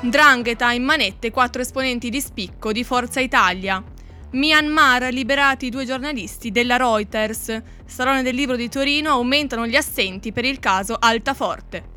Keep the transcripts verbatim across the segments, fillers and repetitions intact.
'Ndrangheta in manette quattro esponenti di spicco di Forza Italia. Myanmar, liberati due giornalisti della Reuters. Salone del Libro di Torino, aumentano gli assenti per il caso Altaforte.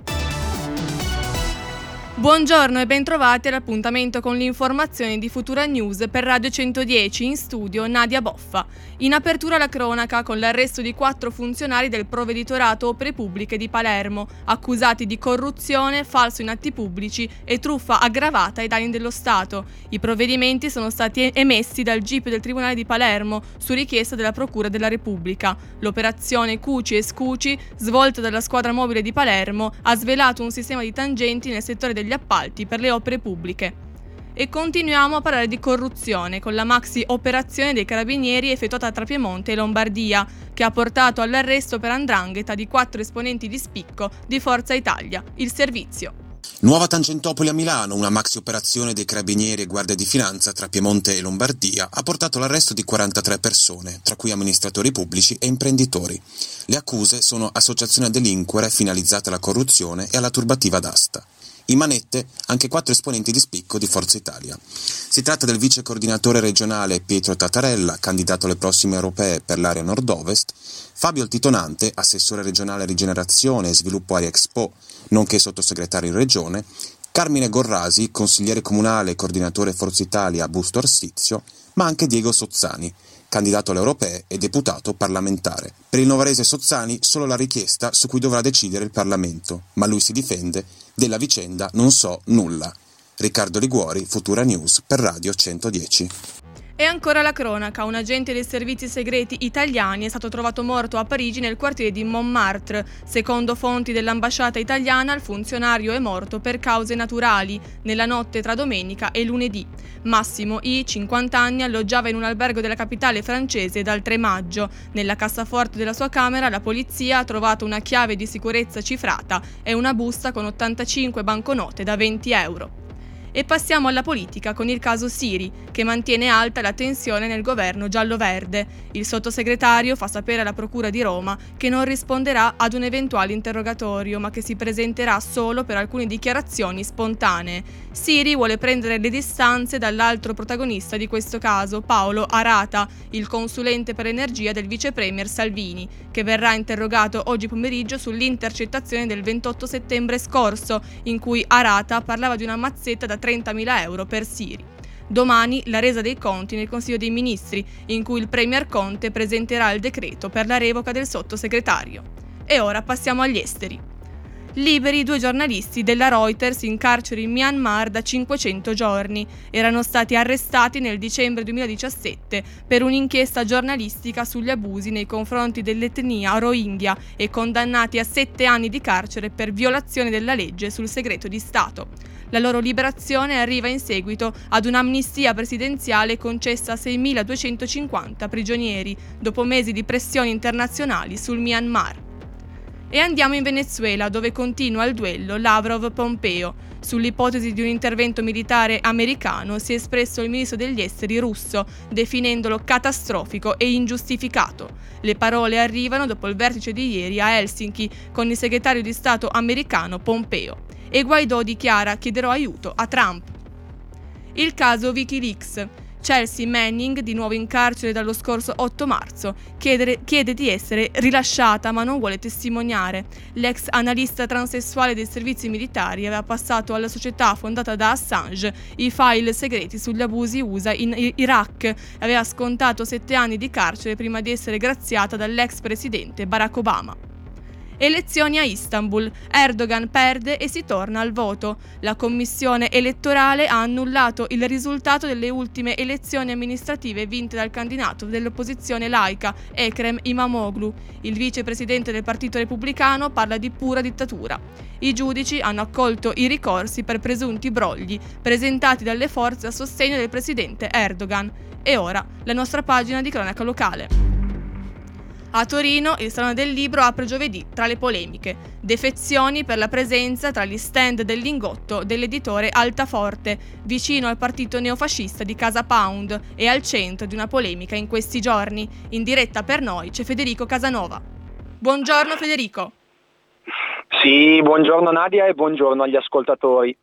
Buongiorno e bentrovati all'appuntamento con l'informazione di Futura News per Radio centodieci, in studio Nadia Boffa. In apertura la cronaca con l'arresto di quattro funzionari del Provveditorato Opere Pubbliche di Palermo, accusati di corruzione, falso in atti pubblici e truffa aggravata ai danni dello Stato. I provvedimenti sono stati emessi dal G I P del Tribunale di Palermo su richiesta della Procura della Repubblica. L'operazione Cuci e Scuci, svolta dalla squadra mobile di Palermo, ha svelato un sistema di tangenti nel settore degli appalti per le opere pubbliche. E continuiamo a parlare di corruzione con la maxi operazione dei carabinieri effettuata tra Piemonte e Lombardia, che ha portato all'arresto per 'ndrangheta di quattro esponenti di spicco di Forza Italia. Il servizio. Nuova Tangentopoli a Milano, una maxi operazione dei carabinieri e guardia di finanza tra Piemonte e Lombardia ha portato all'arresto di quarantatré persone, tra cui amministratori pubblici e imprenditori. Le accuse sono associazione a delinquere finalizzata alla corruzione e alla turbativa d'asta. In manette anche quattro esponenti di spicco di Forza Italia. Si tratta del vice coordinatore regionale Pietro Tattarella, candidato alle prossime europee per l'area nord-ovest, Fabio Altitonante, assessore regionale Rigenerazione e Sviluppo Area Expo, nonché sottosegretario in regione, Carmine Gorrasi, consigliere comunale e coordinatore Forza Italia a Busto Arsizio, ma anche Diego Sozzani, candidato alle europee e deputato parlamentare. Per il novarese Sozzani solo la richiesta su cui dovrà decidere il Parlamento, ma lui si difende: della vicenda non so nulla. Riccardo Liguori, Futura News per Radio centodieci. E ancora la cronaca, un agente dei servizi segreti italiani è stato trovato morto a Parigi nel quartiere di Montmartre. Secondo fonti dell'ambasciata italiana, il funzionario è morto per cause naturali nella notte tra domenica e lunedì. Massimo I, cinquanta anni, alloggiava in un albergo della capitale francese dal tre maggio. Nella cassaforte della sua camera la polizia ha trovato una chiave di sicurezza cifrata e una busta con ottantacinque banconote da venti euro. E passiamo alla politica con il caso Siri, che mantiene alta la tensione nel governo giallo-verde. Il sottosegretario fa sapere alla Procura di Roma che non risponderà ad un eventuale interrogatorio, ma che si presenterà solo per alcune dichiarazioni spontanee. Siri vuole prendere le distanze dall'altro protagonista di questo caso, Paolo Arata, il consulente per l'energia del vice premier Salvini, che verrà interrogato oggi pomeriggio sull'intercettazione del ventotto settembre scorso, in cui Arata parlava di una mazzetta da trentamila euro per Siri. Domani la resa dei conti nel Consiglio dei Ministri, in cui il Premier Conte presenterà il decreto per la revoca del sottosegretario. E ora passiamo agli esteri. Liberi due giornalisti della Reuters in carcere in Myanmar da cinquecento giorni. Erano stati arrestati nel dicembre duemiladiciassette per un'inchiesta giornalistica sugli abusi nei confronti dell'etnia Rohingya e condannati a sette anni di carcere per violazione della legge sul segreto di Stato. La loro liberazione arriva in seguito ad un'amnistia presidenziale concessa a seimiladuecentocinquanta prigionieri, dopo mesi di pressioni internazionali sul Myanmar. E andiamo in Venezuela, dove continua il duello Lavrov-Pompeo. Sull'ipotesi di un intervento militare americano si è espresso il ministro degli esteri russo, definendolo catastrofico e ingiustificato. Le parole arrivano dopo il vertice di ieri a Helsinki con il segretario di Stato americano Pompeo. E Guaidó dichiara: chiederò aiuto a Trump. Il caso Wikileaks. Chelsea Manning, di nuovo in carcere dallo scorso otto marzo, chiede, chiede di essere rilasciata ma non vuole testimoniare. L'ex analista transessuale dei servizi militari aveva passato alla società fondata da Assange i file segreti sugli abusi U S A in Iraq e aveva scontato sette anni di carcere prima di essere graziata dall'ex presidente Barack Obama. Elezioni a Istanbul. Erdogan perde e si torna al voto. La commissione elettorale ha annullato il risultato delle ultime elezioni amministrative vinte dal candidato dell'opposizione laica, Ekrem Imamoglu. Il vicepresidente del Partito Repubblicano parla di pura dittatura. I giudici hanno accolto i ricorsi per presunti brogli presentati dalle forze a sostegno del presidente Erdogan. E ora la nostra pagina di cronaca locale. A Torino il Salone del Libro apre giovedì tra le polemiche. Defezioni per la presenza tra gli stand del Lingotto dell'editore Altaforte, vicino al partito neofascista di Casa Pound e al centro di una polemica in questi giorni. In diretta per noi c'è Federico Casanova. Buongiorno Federico. Sì, buongiorno Nadia e buongiorno agli ascoltatori.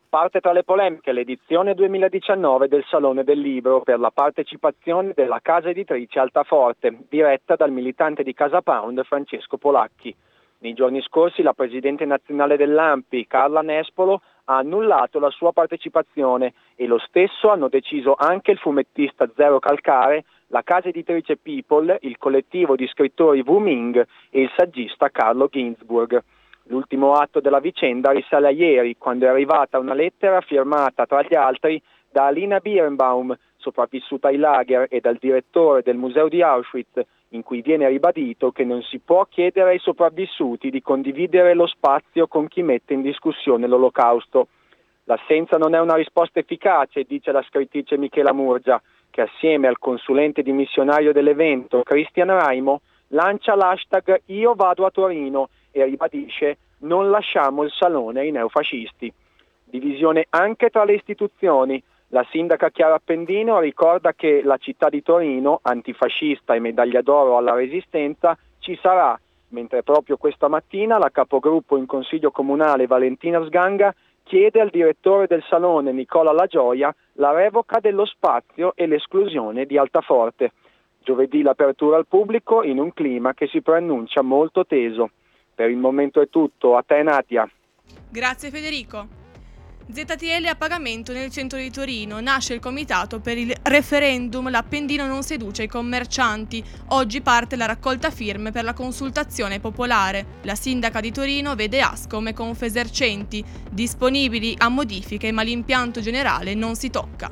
Parte tra le polemiche l'edizione duemiladiciannove del Salone del Libro per la partecipazione della casa editrice Altaforte, diretta dal militante di Casa Pound Francesco Polacchi. Nei giorni scorsi la presidente nazionale dell'A M P I, Carla Nespolo, ha annullato la sua partecipazione e lo stesso hanno deciso anche il fumettista Zero Calcare, la casa editrice People, il collettivo di scrittori Wu Ming e il saggista Carlo Ginzburg. L'ultimo atto della vicenda risale a ieri, quando è arrivata una lettera firmata, tra gli altri, da Alina Birnbaum, sopravvissuta ai lager, e dal direttore del museo di Auschwitz, in cui viene ribadito che non si può chiedere ai sopravvissuti di condividere lo spazio con chi mette in discussione l'Olocausto. L'assenza non è una risposta efficace, dice la scrittrice Michela Murgia, che assieme al consulente dimissionario dell'evento, Christian Raimo, lancia l'hashtag Io vado a Torino e ribadisce non lasciamo il salone ai neofascisti. Divisione anche tra le istituzioni. La sindaca Chiara Appendino ricorda che la città di Torino, antifascista e medaglia d'oro alla Resistenza, ci sarà, mentre proprio questa mattina la capogruppo in Consiglio Comunale Valentina Sganga chiede al direttore del salone Nicola La Gioia la revoca dello spazio e l'esclusione di Altaforte. Giovedì l'apertura al pubblico in un clima che si preannuncia molto teso. Per il momento è tutto, a te Nadia. Grazie Federico. Z T L a pagamento nel centro di Torino. Nasce il comitato per il referendum L'Appendino non seduce i commercianti. Oggi parte la raccolta firme per la consultazione popolare. La sindaca di Torino vede Ascom e Confesercenti disponibili a modifiche, ma l'impianto generale non si tocca.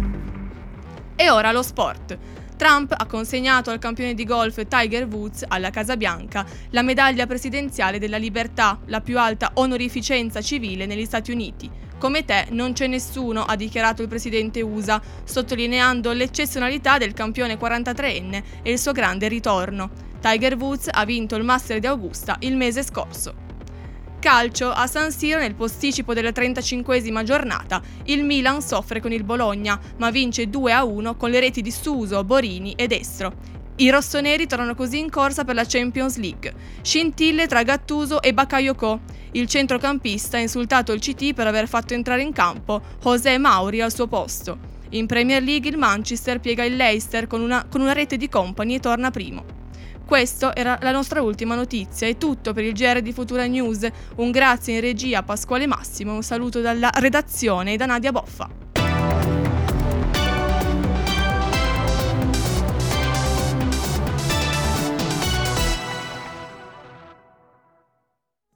E ora lo sport. Trump ha consegnato al campione di golf Tiger Woods alla Casa Bianca la medaglia presidenziale della libertà, la più alta onorificenza civile negli Stati Uniti. Come te non c'è nessuno, ha dichiarato il presidente U S A, sottolineando l'eccezionalità del campione quarantatreenne e il suo grande ritorno. Tiger Woods ha vinto il Master di Augusta il mese scorso. Calcio, a San Siro nel posticipo della trentacinquesima giornata, il Milan soffre con il Bologna, ma vince due a uno con le reti di Suso, Borini e Destro. I rossoneri tornano così in corsa per la Champions League. Scintille tra Gattuso e Bakayoko. Il centrocampista ha insultato il C T per aver fatto entrare in campo José Mauri al suo posto. In Premier League il Manchester piega il Leicester con una, con una rete di Company e torna primo. Questa era la nostra ultima notizia, è tutto per il G R di Futura News. Un grazie in regia a Pasquale Massimo, un saluto dalla redazione e da Nadia Boffa.